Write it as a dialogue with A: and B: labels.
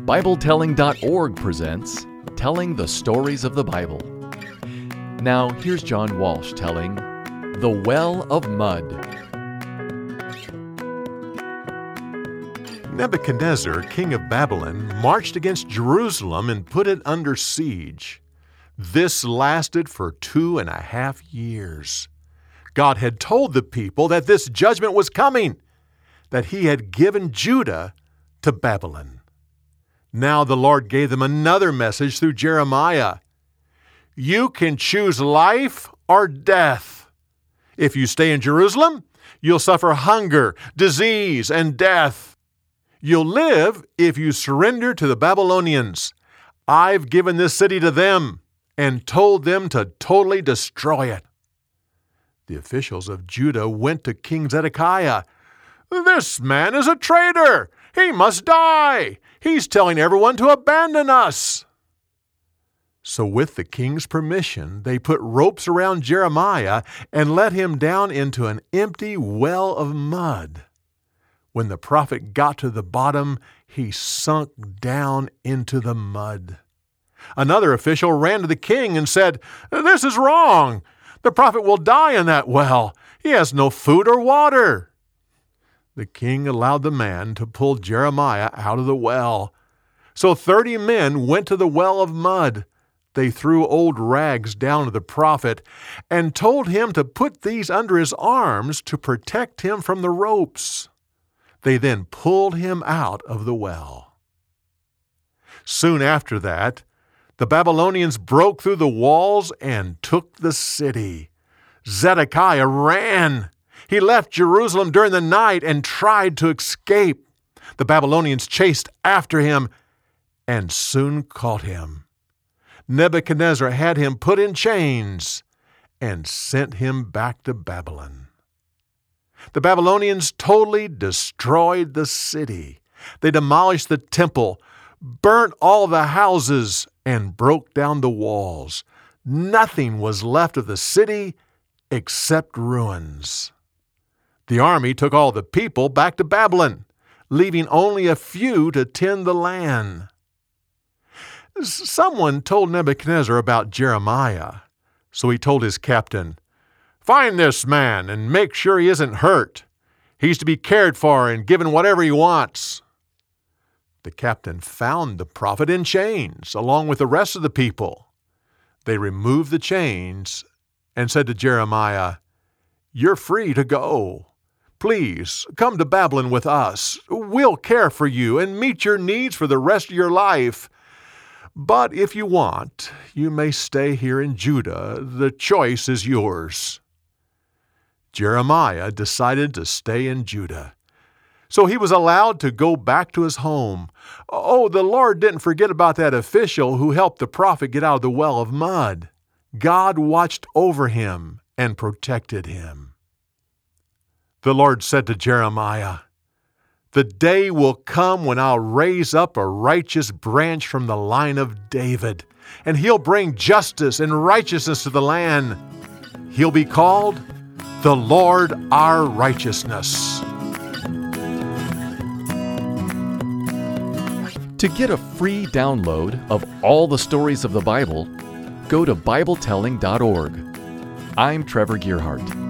A: BibleTelling.org presents Telling the Stories of the Bible. Now, here's John Walsh telling The Well of Mud.
B: Nebuchadnezzar, king of Babylon, marched against Jerusalem and put it under siege. This lasted for 2.5 years. God had told the people that this judgment was coming, that he had given Judah to Babylon. Now the Lord gave them another message through Jeremiah. You can choose life or death. If you stay in Jerusalem, you'll suffer hunger, disease, and death. You'll live if you surrender to the Babylonians. I've given this city to them and told them to totally destroy it. The officials of Judah went to King Zedekiah. This man is a traitor. He must die. He's telling everyone to abandon us. So with the king's permission, they put ropes around Jeremiah and let him down into an empty well of mud. When the prophet got to the bottom, he sunk down into the mud. Another official ran to the king and said, This is wrong. The prophet will die in that well. He has no food or water. The king allowed the man to pull Jeremiah out of the well. So 30 men went to the well of mud. They threw old rags down to the prophet and told him to put these under his arms to protect him from the ropes. They then pulled him out of the well. Soon after that, the Babylonians broke through the walls and took the city. Zedekiah ran. He left Jerusalem during the night and tried to escape. The Babylonians chased after him and soon caught him. Nebuchadnezzar had him put in chains and sent him back to Babylon. The Babylonians totally destroyed the city. They demolished the temple, burnt all the houses, and broke down the walls. Nothing was left of the city except ruins. The army took all the people back to Babylon, leaving only a few to tend the land. Someone told Nebuchadnezzar about Jeremiah, so he told his captain, Find this man and make sure he isn't hurt. He's to be cared for and given whatever he wants. The captain found the prophet in chains, along with the rest of the people. They removed the chains and said to Jeremiah, You're free to go. Please, come to Babylon with us. We'll care for you and meet your needs for the rest of your life. But if you want, you may stay here in Judah. The choice is yours. Jeremiah decided to stay in Judah. So he was allowed to go back to his home. Oh, the Lord didn't forget about that official who helped the prophet get out of the well of mud. God watched over him and protected him. The Lord said to Jeremiah, The day will come when I'll raise up a righteous branch from the line of David, and he'll bring justice and righteousness to the land. He'll be called the Lord our righteousness.
A: To get a free download of all the stories of the Bible, go to BibleTelling.org. I'm Trevor Gearhart.